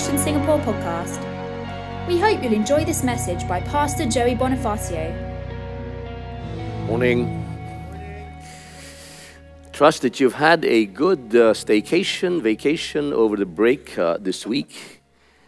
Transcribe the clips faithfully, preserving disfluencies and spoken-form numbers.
Mission Singapore podcast. We hope you'll enjoy this message by Pastor Joey Bonifacio. Morning. Trust that you've had a good uh, staycation, vacation over the break uh, this week.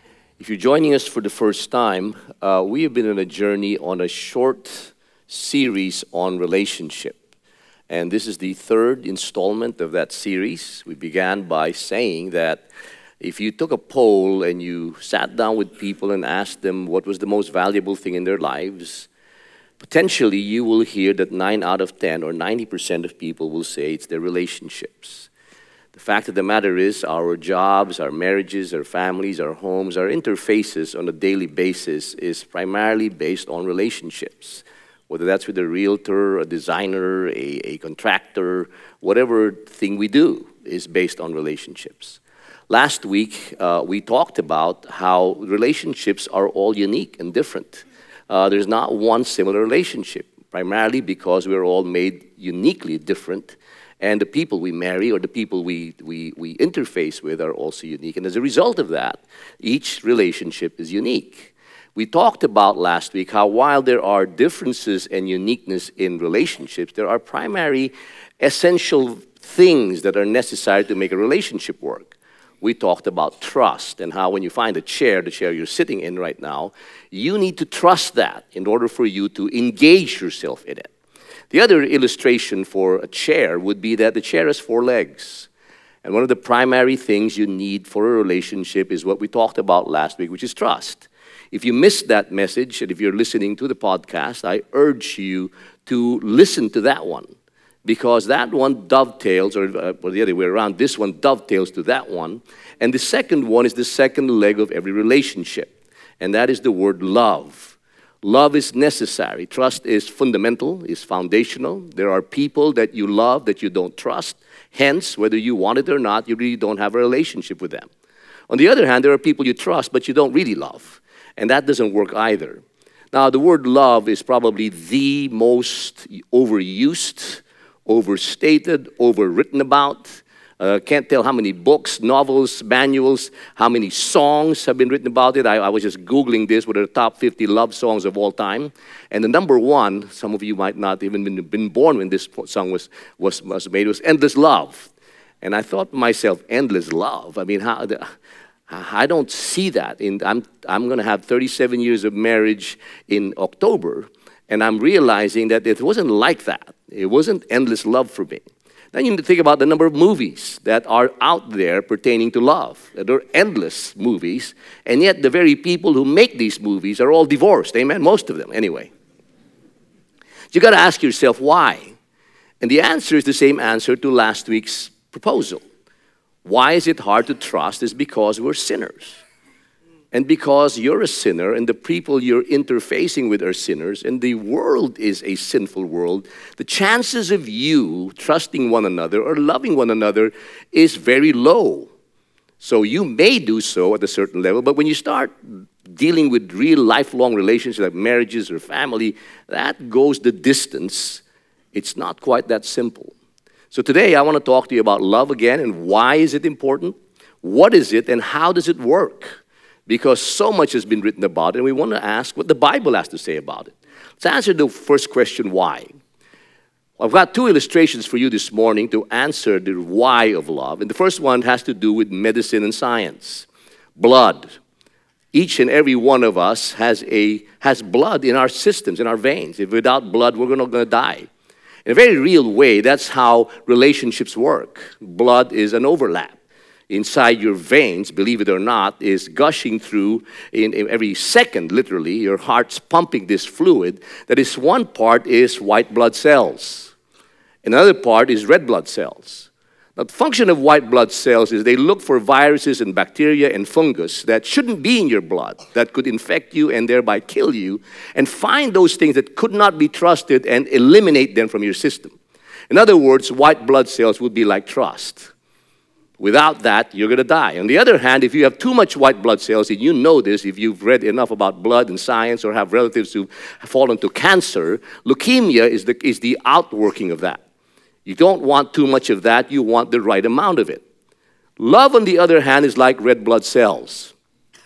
If you're joining us for the first time, uh, we have been on a journey on a short series on relationship. And this is the third installment of that series. We began by saying that if you took a poll and you sat down with people and asked them what was the most valuable thing in their lives, potentially you will hear that nine out of ten or ninety percent of people will say it's their relationships. The fact of the matter is our jobs, our marriages, our families, our homes, our interfaces on a daily basis is primarily based on relationships. Whether that's with a realtor, a designer, a, a contractor, whatever thing we do is based on relationships. Last week, uh, we talked about how relationships are all unique and different. Uh, there's not one similar relationship, primarily because we're all made uniquely different, and the people we marry or the people we, we, we interface with are also unique. And as a result of that, each relationship is unique. We talked about last week how while there are differences and uniqueness in relationships, there are primary essential things that are necessary to make a relationship work. We talked about trust and how when you find a chair, the chair you're sitting in right now, you need to trust that in order for you to engage yourself in it. The other illustration for a chair would be that the chair has four legs. And one of the primary things you need for a relationship is what we talked about last week, which is trust. If you missed that message, and if you're listening to the podcast, I urge you to listen to that one. Because that one dovetails, or, uh, or the other way around, this one dovetails to that one. And the second one is the second leg of every relationship. And that is the word love. Love is necessary. Trust is fundamental, is foundational. There are people that you love that you don't trust. Hence, whether you want it or not, you really don't have a relationship with them. On the other hand, there are people you trust but you don't really love. And that doesn't work either. Now, the word love is probably the most overused, overstated, overwritten about. Uh, can't tell how many books, novels, manuals, how many songs have been written about it. I, I was just Googling this, what are the top fifty love songs of all time. And the number one, some of you might not even been, been born when this song was, was, was made, was Endless Love. And I thought to myself, endless love? I mean, how... The, I don't see that. In, I'm, I'm going to have thirty-seven years of marriage in October, and I'm realizing that it wasn't like that. It wasn't endless love for me. Then you need to think about the number of movies that are out there pertaining to love. There are endless movies, and yet the very people who make these movies are all divorced. Amen? Most of them, anyway. You got to ask yourself why. And the answer is the same answer to last week's proposal. Why is it hard to trust is because we're sinners. And because you're a sinner and the people you're interfacing with are sinners and the world is a sinful world, the chances of you trusting one another or loving one another is very low. So you may do so at a certain level, but when you start dealing with real lifelong relationships like marriages or family, that goes the distance. It's not quite that simple. So today I want to talk to you about love again and why is it important, what is it, and how does it work? Because so much has been written about it and we want to ask what the Bible has to say about it. Let's answer the first question, why? I've got two illustrations for you this morning to answer the why of love. And the first one has to do with medicine and science. Blood. Each and every one of us has, a, has blood in our systems, in our veins. If without blood, we're not going to die. In a very real way, that's how relationships work. Blood is an overlap. Inside your veins, believe it or not, is gushing through in, in every second, literally. Your heart's pumping this fluid. That is, one part is white blood cells. Another part is red blood cells. Now, the function of white blood cells is they look for viruses and bacteria and fungus that shouldn't be in your blood, that could infect you and thereby kill you, and find those things that could not be trusted and eliminate them from your system. In other words, white blood cells would be like trust. Without that, you're going to die. On the other hand, if you have too much white blood cells, and you know this if you've read enough about blood and science or have relatives who have fallen to cancer, leukemia is the, is the outworking of that. You don't want too much of that. You want the right amount of it. Love, on the other hand, is like red blood cells.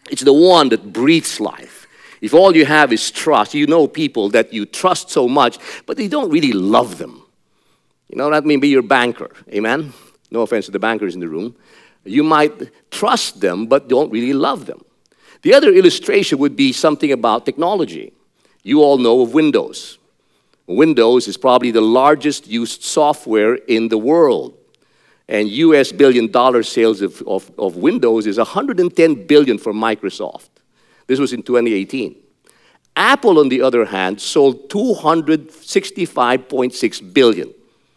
It's the one that breathes life. If all you have is trust, you know people that you trust so much, but you don't really love them. You know, that may be your banker, amen? No offense to the bankers in the room. You might trust them, but don't really love them. The other illustration would be something about technology. You all know of Windows. Windows is probably the largest used software in the world. And U S billion dollar sales of, of, of Windows is one hundred ten billion for Microsoft. This was in twenty eighteen. Apple, on the other hand, sold two hundred sixty-five point six billion.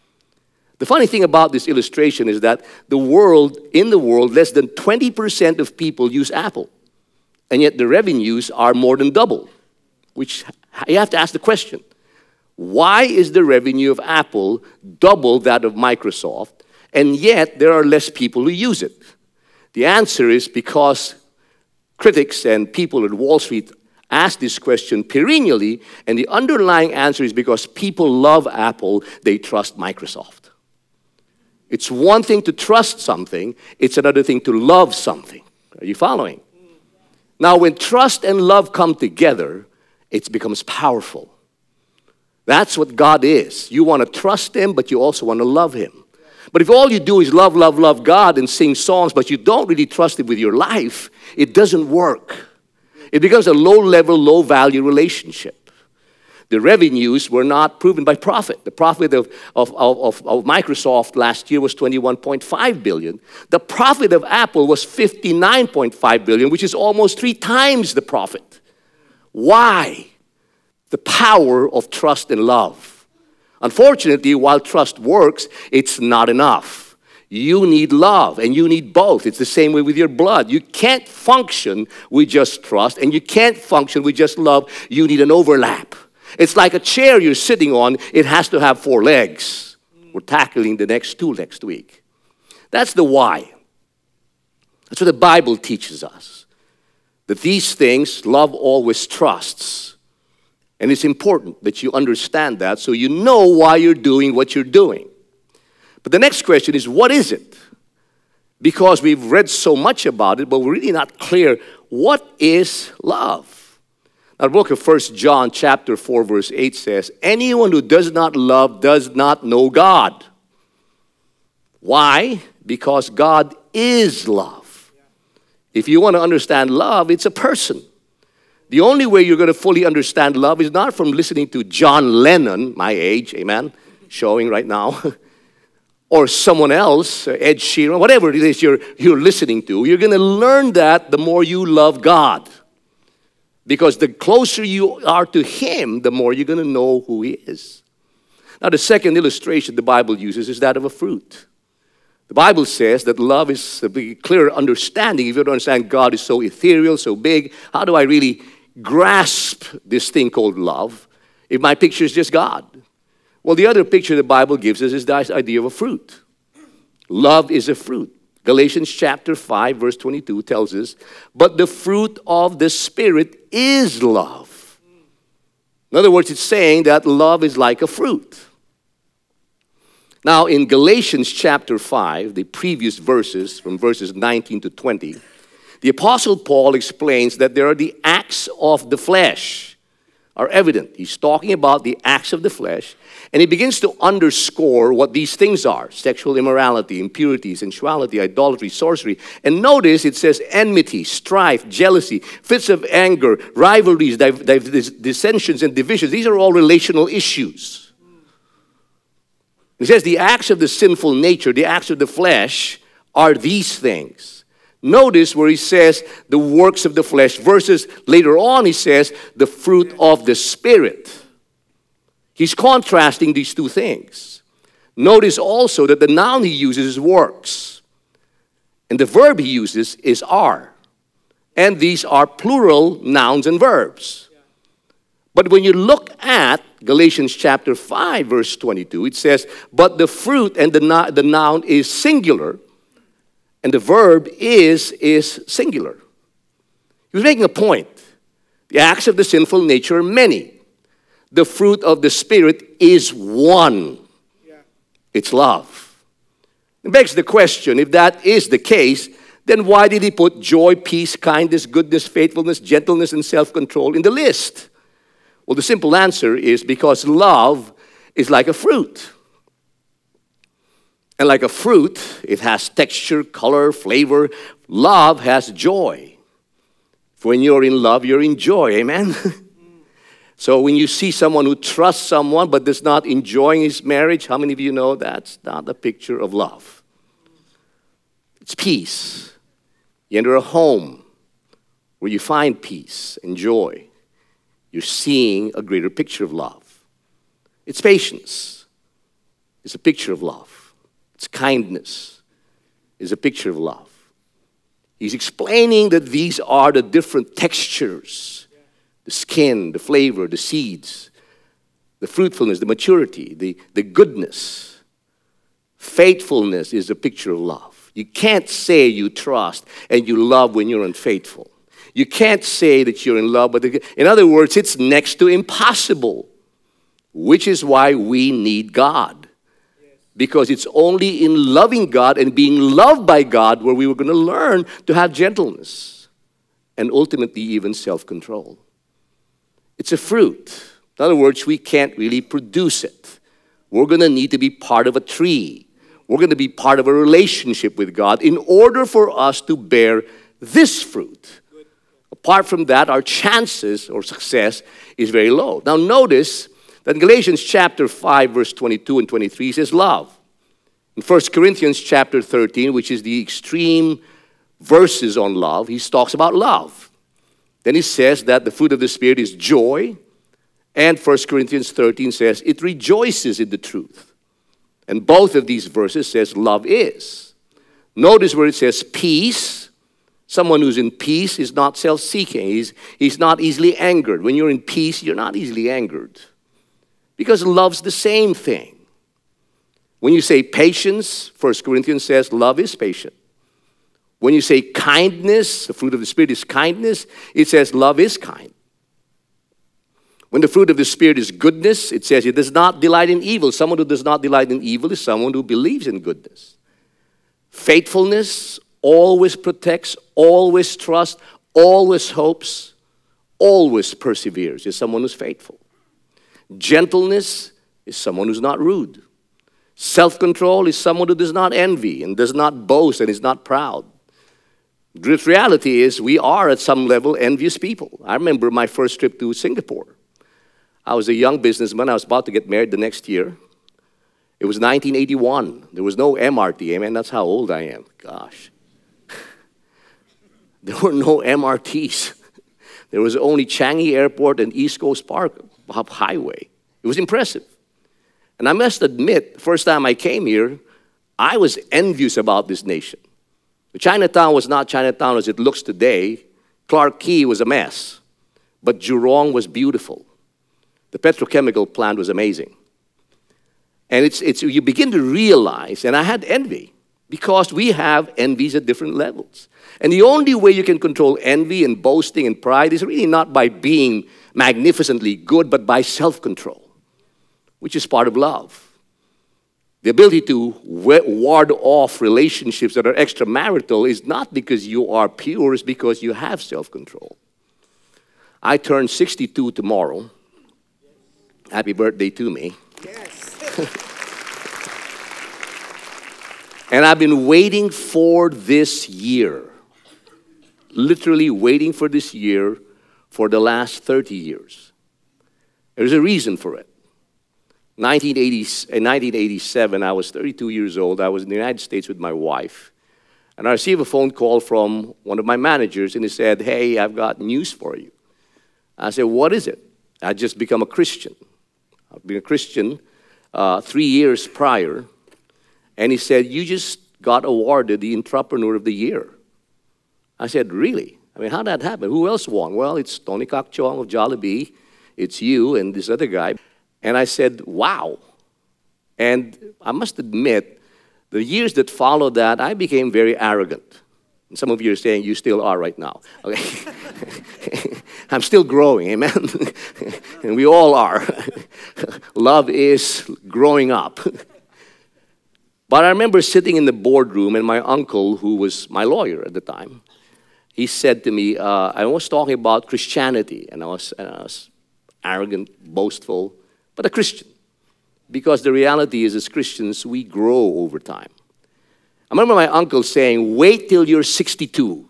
The funny thing about this illustration is that the world, in the world, less than twenty percent of people use Apple. And yet the revenues are more than double, which you have to ask the question, why is the revenue of Apple double that of Microsoft, and yet there are less people who use it? The answer is because critics and people at Wall Street ask this question perennially, and the underlying answer is because people love Apple, they trust Microsoft. It's one thing to trust something, it's another thing to love something. Are you following? Now, when trust and love come together, it becomes powerful. That's what God is. You want to trust Him, but you also want to love Him. But if all you do is love, love, love God and sing songs, but you don't really trust Him with your life, it doesn't work. It becomes a low-level, low-value relationship. The revenues were not proven by profit. The profit of, of, of, of Microsoft last year was twenty-one point five billion dollars. The profit of Apple was fifty-nine point five billion dollars, which is almost three times the profit. Why? The power of trust and love. Unfortunately, while trust works, it's not enough. You need love, and you need both. It's the same way with your blood. You can't function with just trust, and you can't function with just love. You need an overlap. It's like a chair you're sitting on. It has to have four legs. We're tackling the next two next week. That's the why. That's what the Bible teaches us. That these things, love always trusts. And it's important that you understand that so you know why you're doing what you're doing. But the next question is, what is it? Because we've read so much about it, but we're really not clear, what is love? Now, the book of First John chapter four, verse eight says, anyone who does not love does not know God. Why? Because God is love. If you want to understand love, it's a person. The only way you're going to fully understand love is not from listening to John Lennon, my age, amen, showing right now, or someone else, Ed Sheeran, whatever it is you're, you're listening to. You're going to learn that the more you love God. Because the closer you are to Him, the more you're going to know who He is. Now, the second illustration the Bible uses is that of a fruit. The Bible says that love is a clear understanding. If you don't understand God is so ethereal, so big, how do I really grasp this thing called love if my picture is just God? Well, the other picture the Bible gives us is the idea of a fruit. Love is a fruit. Galatians chapter five, verse twenty-two tells us, but the fruit of the Spirit is love. In other words, it's saying that love is like a fruit. Now, in Galatians chapter five, the previous verses, from verses nineteen to twenty, the Apostle Paul explains that there are the acts of the flesh are evident. He's talking about the acts of the flesh, and he begins to underscore what these things are: sexual immorality, impurity, sensuality, idolatry, sorcery. And notice it says enmity, strife, jealousy, fits of anger, rivalries, div- div- dissensions, and divisions. These are all relational issues. It says the acts of the sinful nature, the acts of the flesh, are these things. Notice where he says the works of the flesh, versus later on he says the fruit of the Spirit. He's contrasting these two things. Notice also that the noun he uses is works. And the verb he uses is are. And these are plural nouns and verbs. But when you look at Galatians chapter five, verse twenty-two, it says, but the fruit and the, the noun is singular, and the verb is, is singular. He was making a point. The acts of the sinful nature are many. The fruit of the Spirit is one. Yeah. It's love. It begs the question, if that is the case, then why did he put joy, peace, kindness, goodness, faithfulness, gentleness, and self-control in the list? Well, the simple answer is because love is like a fruit. And like a fruit, it has texture, color, flavor. Love has joy. When you're in love, you're in joy. Amen? So when you see someone who trusts someone but does not enjoy his marriage, how many of you know that's not a picture of love? It's peace. You enter a home where you find peace and joy. You're seeing a greater picture of love. It's patience. It's a picture of love. It's kindness. It's a picture of love. He's explaining that these are the different textures. The skin, the flavor, the seeds, the fruitfulness, the maturity, the, the goodness. Faithfulness is a picture of love. You can't say you trust and you love when you're unfaithful. You can't say that you're in love, but in other words, it's next to impossible, which is why we need God. Because it's only in loving God and being loved by God where we were going to learn to have gentleness and ultimately even self-control. It's a fruit. In other words, we can't really produce it. We're going to need to be part of a tree. We're going to be part of a relationship with God in order for us to bear this fruit. Apart from that, our chances or success is very low. Now notice that in Galatians chapter five, verse twenty-two and twenty-three, it says love. In First Corinthians chapter thirteen, which is the extreme verses on love, he talks about love. Then he says that the fruit of the Spirit is joy. And First Corinthians thirteen says it rejoices in the truth. And both of these verses says love is. Notice where it says peace. Someone who's in peace is not self-seeking. He's, he's not easily angered. When you're in peace, you're not easily angered. Because love's the same thing. When you say patience, First Corinthians says love is patient. When you say kindness, the fruit of the Spirit is kindness, it says love is kind. When the fruit of the Spirit is goodness, it says it does not delight in evil. Someone who does not delight in evil is someone who believes in goodness. Faithfulness always protects, always trusts, always hopes, always perseveres. Is someone who's faithful. Gentleness is someone who's not rude. Self-control is someone who does not envy and does not boast and is not proud. The reality is we are at some level envious people. I remember my first trip to Singapore. I was a young businessman. I was about to get married the next year. It was nineteen eighty-one. There was no M R T. Amen. That's how old I am. Gosh. There were no M R Ts. There was only Changi Airport and East Coast Park Highway. It was impressive. And I must admit, the first time I came here, I was envious about this nation. The Chinatown was not Chinatown as it looks today. Clark Quay was a mess. But Jurong was beautiful. The petrochemical plant was amazing. And it's, it's you begin to realize, and I had envy, because we have envies at different levels. And the only way you can control envy and boasting and pride is really not by being magnificently good, but by self-control, which is part of love. The ability to ward off relationships that are extramarital is not because you are pure, it's because you have self-control. I turn sixty-two tomorrow. Happy birthday to me. Yes. And I've been waiting for this year, literally waiting for this year for the last thirty years. There's a reason for it. nineteen eighty, in nineteen eighty-seven, I was thirty-two years old. I was in the United States with my wife. And I received a phone call from one of my managers, and he said, "Hey, I've got news for you." I said, "What is it?" I'd just become a Christian. I've been a Christian uh, three years prior. And he said, "You just got awarded the Entrepreneur of the Year." I said, "Really? I mean, how did that happen? Who else won?" "Well, it's Tony Kak Chong of Jollibee. It's you and this other guy." And I said, "Wow." And I must admit, the years that followed that, I became very arrogant. And some of you are saying, you still are right now. Okay. I'm still growing, amen? And we all are. Love is growing up. But I remember sitting in the boardroom, and my uncle, who was my lawyer at the time, he said to me, uh, I was talking about Christianity, and I was, and I was arrogant, boastful, but a Christian. Because the reality is, as Christians, we grow over time. I remember my uncle saying, wait till you're sixty-two.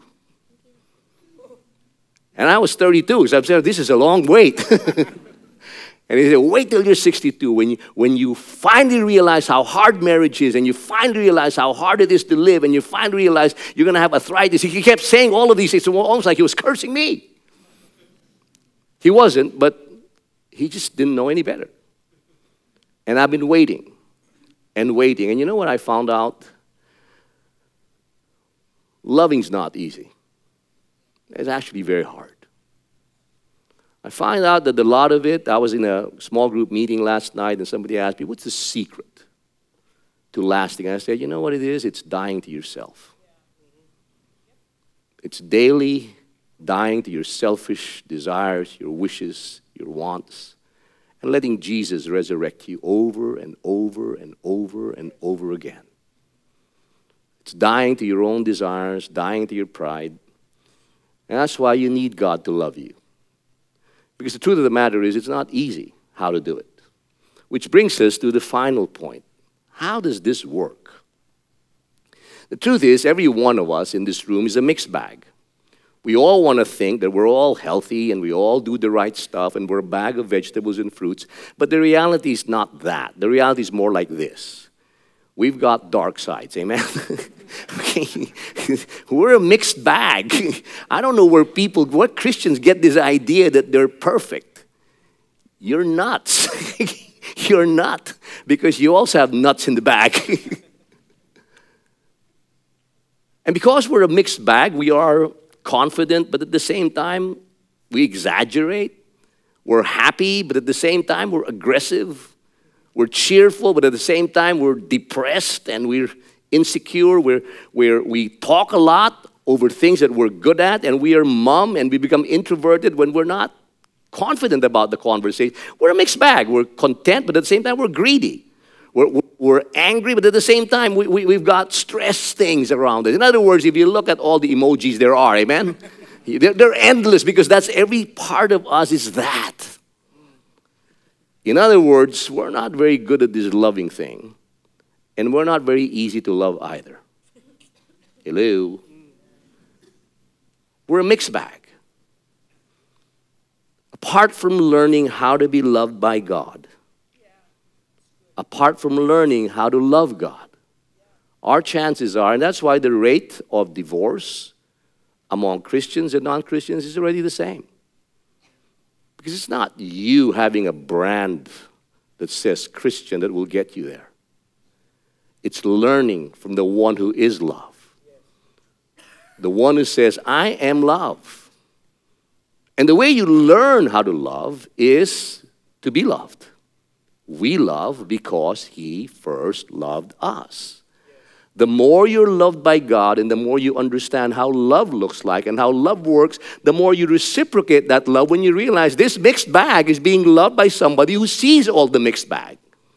And I was thirty-two, so I'm saying, this is a long wait. And he said, wait till you're sixty-two, when you, when you finally realize how hard marriage is, and you finally realize how hard it is to live, and you finally realize you're going to have arthritis. He kept saying all of these things, almost like he was cursing me. He wasn't, but he just didn't know any better. And I've been waiting and waiting. And you know what I found out? Loving's not easy. It's actually very hard. I find out that a lot of it, I was in a small group meeting last night, and somebody asked me, what's the secret to lasting? And I said, you know what it is? It's dying to yourself. It's daily dying to your selfish desires, your wishes, your wants, and letting Jesus resurrect you over and over and over and over again. It's dying to your own desires, dying to your pride. And that's why you need God to love you. Because the truth of the matter is, it's not easy how to do it. Which brings us to the final point. How does this work? The truth is, every one of us in this room is a mixed bag. We all want to think that we're all healthy and we all do the right stuff and we're a bag of vegetables and fruits. But the reality is not that. The reality is more like this. We've got dark sides, amen? Okay. We're a mixed bag. I don't know where people, what Christians get this idea that they're perfect. You're nuts. You're not, because you also have nuts in the bag. And because we're a mixed bag, we are confident, but at the same time, we exaggerate. We're happy, but at the same time, we're aggressive. We're cheerful, but at the same time, we're depressed and we're insecure. We're, we're, we talk a lot over things that we're good at, and we are mum, and we become introverted when we're not confident about the conversation. We're a mixed bag. We're content, but at the same time, we're greedy. We're, we're angry, but at the same time, we, we, we've got stress things around us. In other words, if you look at all the emojis there are, amen? They're, they're endless, because that's every part of us is that. In other words, we're not very good at this loving thing, and we're not very easy to love either. Hello? We're a mixed bag. Apart from learning how to be loved by God, apart from learning how to love God, our chances are, and that's why the rate of divorce among Christians and non-Christians is already the same. Because it's not you having a brand that says Christian that will get you there. It's learning from the one who is love. The one who says, I am love. And the way you learn how to love is to be loved. We love because He first loved us. The more you're loved by God and the more you understand how love looks like and how love works, the more you reciprocate that love when you realize this mixed bag is being loved by somebody who sees all the mixed bag.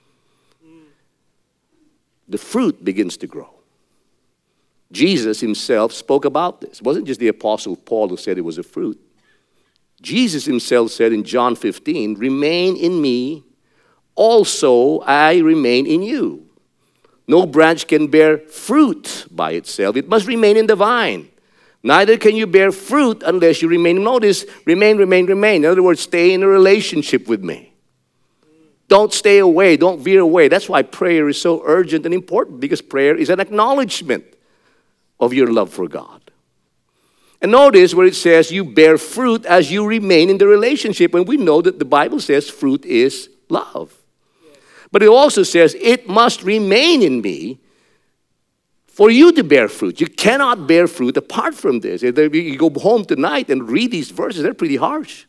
The fruit begins to grow. Jesus Himself spoke about this. It wasn't just the Apostle Paul who said it was a fruit. Jesus Himself said in John fifteen, remain in me, also I remain in you. No branch can bear fruit by itself. It must remain in the vine. Neither can you bear fruit unless you remain. Notice, remain, remain, remain. In other words, stay in a relationship with me. Don't stay away. Don't veer away. That's why prayer is so urgent and important, because prayer is an acknowledgement of your love for God. And notice where it says you bear fruit as you remain in the relationship. And we know that the Bible says fruit is love. But it also says, it must remain in me for you to bear fruit. You cannot bear fruit apart from this. If you go home tonight and read these verses, they're pretty harsh.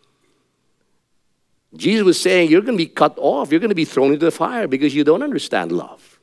Jesus was saying, you're going to be cut off. You're going to be thrown into the fire because you don't understand love.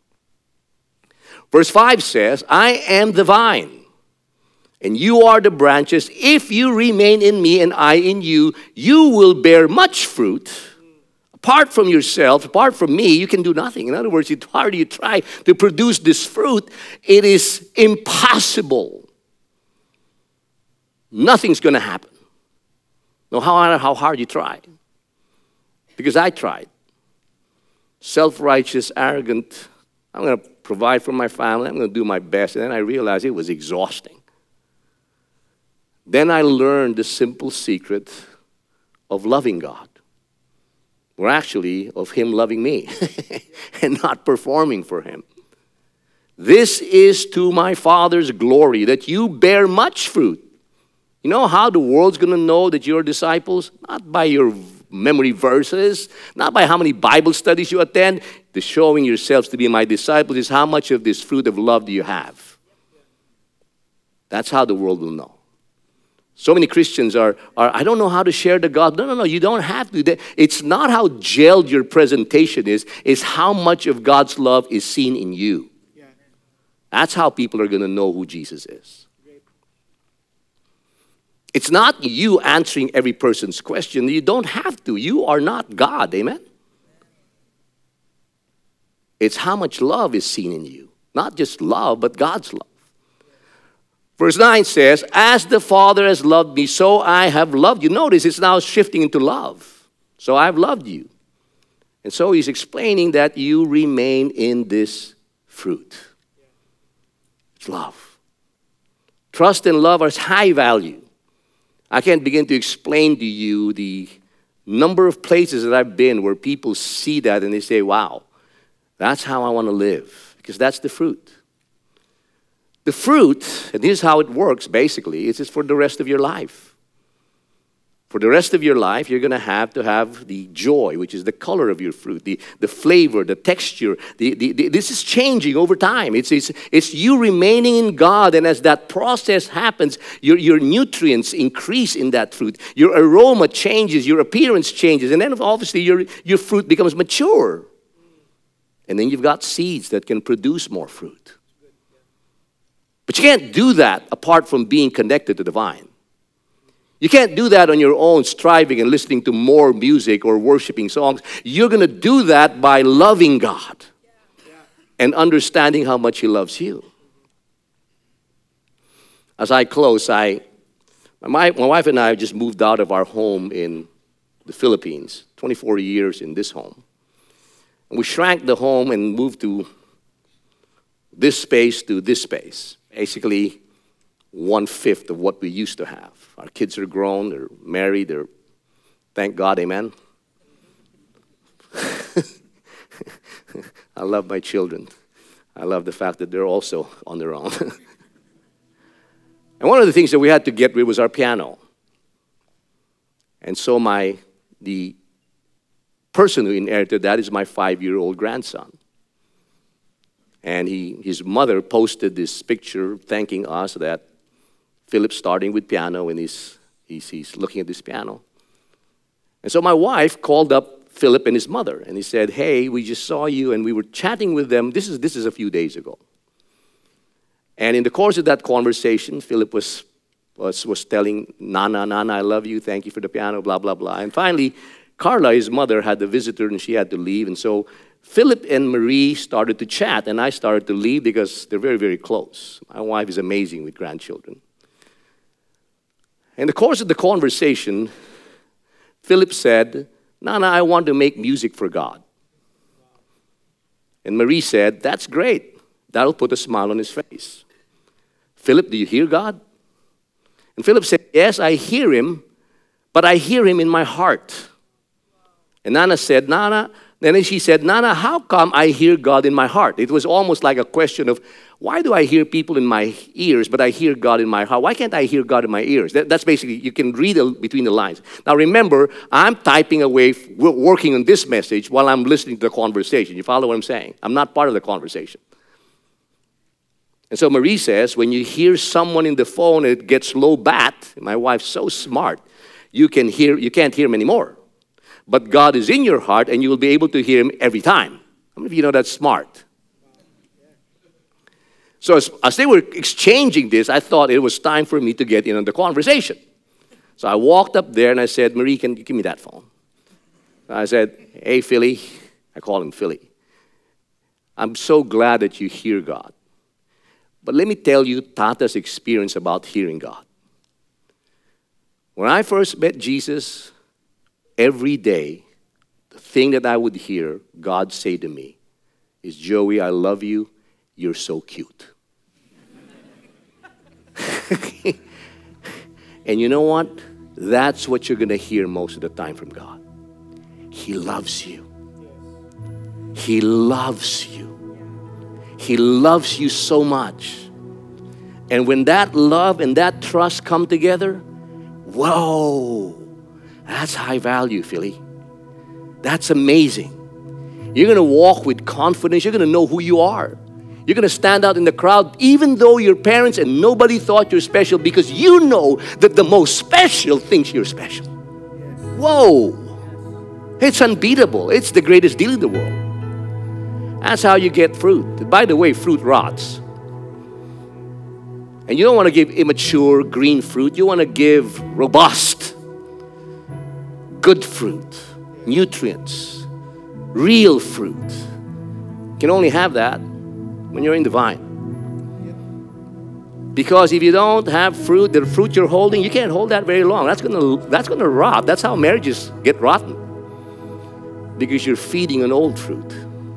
Verse five says, I am the vine, and you are the branches. If you remain in me and I in you, you will bear much fruit. apart from yourself, apart from me, you can do nothing. In other words, the harder you try to produce this fruit, it is impossible. Nothing's going to happen. No matter how hard you try. Because I tried. Self-righteous, arrogant. I'm going to provide for my family. I'm going to do my best. And then I realized it was exhausting. Then I learned the simple secret of loving God. Or actually, of Him loving me and not performing for Him. This is to my Father's glory, that you bear much fruit. You know how the world's going to know that you're disciples? Not by your memory verses, not by how many Bible studies you attend. The showing yourselves to be my disciples is how much of this fruit of love do you have. That's how the world will know. So many Christians are, are, I don't know how to share the gospel. No, no, no, you don't have to. It's not how gelled your presentation is. It's how much of God's love is seen in you. That's how people are going to know who Jesus is. It's not you answering every person's question. You don't have to. You are not God. Amen? It's how much love is seen in you. Not just love, but God's love. Verse nine says, as the Father has loved me, so I have loved you. Notice it's now shifting into love. So I've loved you. And so he's explaining that you remain in this fruit. It's love. Trust and love are high value. I can't begin to explain to you the number of places that I've been where people see that and they say, wow, that's how I want to live. Because that's the fruit. The fruit, and here's how it works basically, is it's for the rest of your life. For the rest of your life, you're going to have to have the joy, which is the color of your fruit, the, the flavor, the texture. The, the, the, this is changing over time. It's, it's, it's you remaining in God, and as that process happens, your, your nutrients increase in that fruit. Your aroma changes, your appearance changes, and then obviously your, your fruit becomes mature. And then you've got seeds that can produce more fruit. But you can't do that apart from being connected to the vine. You can't do that on your own, striving and listening to more music or worshiping songs. You're going to do that by loving God and understanding how much He loves you. As I close, I, my, my wife and I just moved out of our home in the Philippines, twenty-four years in this home. And we shrank the home and moved to this space to this space. Basically, one-fifth of what we used to have. Our kids are grown, they're married, they're, thank God, amen. I love my children. I love the fact that they're also on their own. And one of the things that we had to get rid was our piano. And so my, the person who inherited that is my five-year-old grandson. And he, his mother posted this picture thanking us that Philip's starting with piano and he's, he's, he's looking at this piano. And so my wife called up Philip and his mother and he said, hey, we just saw you and we were chatting with them. This is, this is a few days ago. And in the course of that conversation, Philip was, was, was telling Nana, Nana, I love you. Thank you for the piano, blah, blah, blah. And finally, Carla, his mother, had a visitor and she had to leave. And so Philip and Marie started to chat, and I started to leave because they're very, very close. My wife is amazing with grandchildren. In the course of the conversation, Philip said, Nana, I want to make music for God. And Marie said, that's great. That'll put a smile on his face. Philip, do you hear God? And Philip said, yes, I hear Him, but I hear Him in my heart. And Nana said, Nana, then she said, Nana, how come I hear God in my heart? It was almost like a question of, why do I hear people in my ears, but I hear God in my heart? Why can't I hear God in my ears? That, that's basically, you can read between the lines. Now remember, I'm typing away, working on this message while I'm listening to the conversation. You follow what I'm saying? I'm not part of the conversation. And so Marie says, when you hear someone in the phone, it gets low bat. My wife's so smart, you can hear, you can't hear him anymore. But God is in your heart, and you will be able to hear Him every time. How many of you know that's smart? So as, as they were exchanging this, I thought it was time for me to get in on the conversation. So I walked up there, and I said, Marie, can you give me that phone? I said, hey, Philly. I call him Philly. I'm so glad that you hear God. But let me tell you Tata's experience about hearing God. When I first met Jesus, every day, the thing that I would hear God say to me is, Joey, I love you. You're so cute. And you know what? That's what you're going to hear most of the time from God. He loves you. He loves you. He loves you so much. And when that love and that trust come together, whoa, that's high value, Philly. That's amazing. You're going to walk with confidence. You're going to know who you are. You're going to stand out in the crowd even though your parents and nobody thought you're special, because you know that the most special thinks you're special. Whoa. It's unbeatable. It's the greatest deal in the world. That's how you get fruit. By the way, fruit rots. And you don't want to give immature green fruit. You want to give robust, good fruit, nutrients, real fruit. You can only have that when you're in the vine. Because if you don't have fruit, the fruit you're holding, you can't hold that very long. That's gonna that's gonna rot. That's how marriages get rotten. Because you're feeding an old fruit.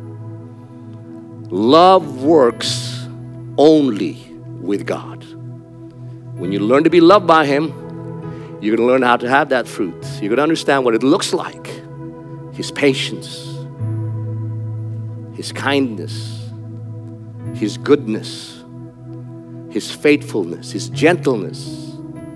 Love works only with God. When you learn to be loved by Him, you're going to learn how to have that fruit. You're going to understand what it looks like. His patience, His kindness, His goodness, His faithfulness, His gentleness,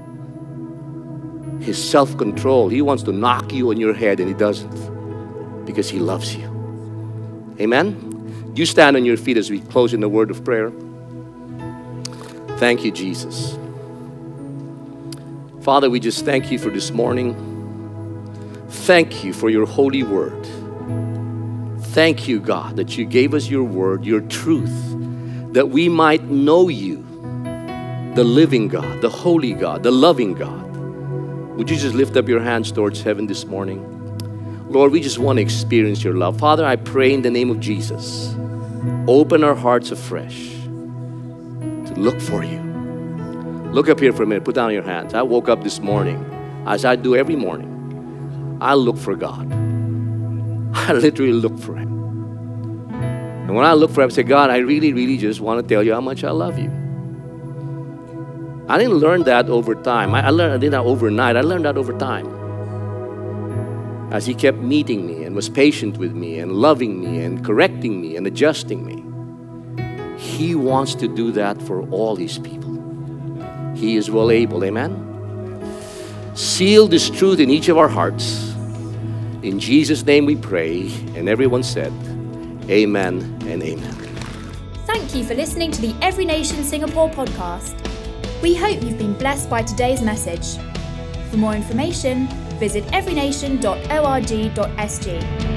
His self-control. He wants to knock you on your head and He doesn't, because He loves you. Amen? You stand on your feet as we close in the word of prayer. Thank you, Jesus. Father, we just thank you for this morning. Thank you for your holy word. Thank you, God, that you gave us your word, your truth, that we might know you, the living God, the holy God, the loving God. Would you just lift up your hands towards heaven this morning? Lord, we just want to experience your love. Father, I pray in the name of Jesus, open our hearts afresh to look for you. Look up here for a minute. Put down your hands. I woke up this morning, as I do every morning. I look for God. I literally look for Him. And when I look for Him, I say, God, I really, really just want to tell you how much I love you. I didn't learn that over time. I, I learned I did that overnight. I learned that over time. As He kept meeting me and was patient with me and loving me and correcting me and adjusting me. He wants to do that for all His people. He is well able. Amen? Seal this truth in each of our hearts. In Jesus' name we pray. And everyone said, amen and amen. Thank you for listening to the Every Nation Singapore podcast. We hope you've been blessed by today's message. For more information, visit every nation dot org dot s g.